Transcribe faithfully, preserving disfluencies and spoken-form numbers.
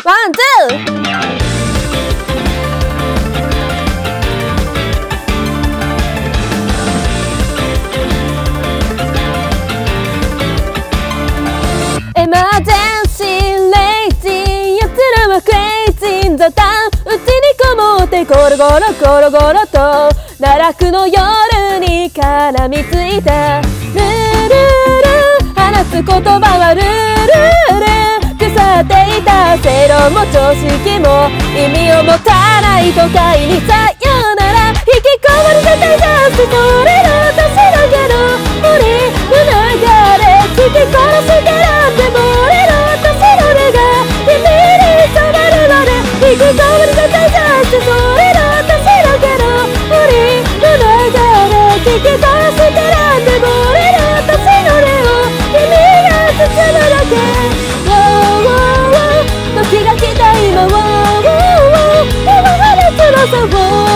ワンツーエマージェンシーレイジー、奴らはクレイジーザタウン、うちにこもってゴロゴロゴロゴロと奈落の夜に絡みついた。ルールル話す言葉はルールル腐っていた正論も常識も意味を持たない都会にさよなら。引きこもり絶対だしそれの年だけど森の流れ突き殺してなんて俺の年の目が君に染まるまで。引きこもり絶対だしそれの年だけど森の流れ突き殺してなんて俺の年の目を君が包むだけ。時が来た今は今まで辛さを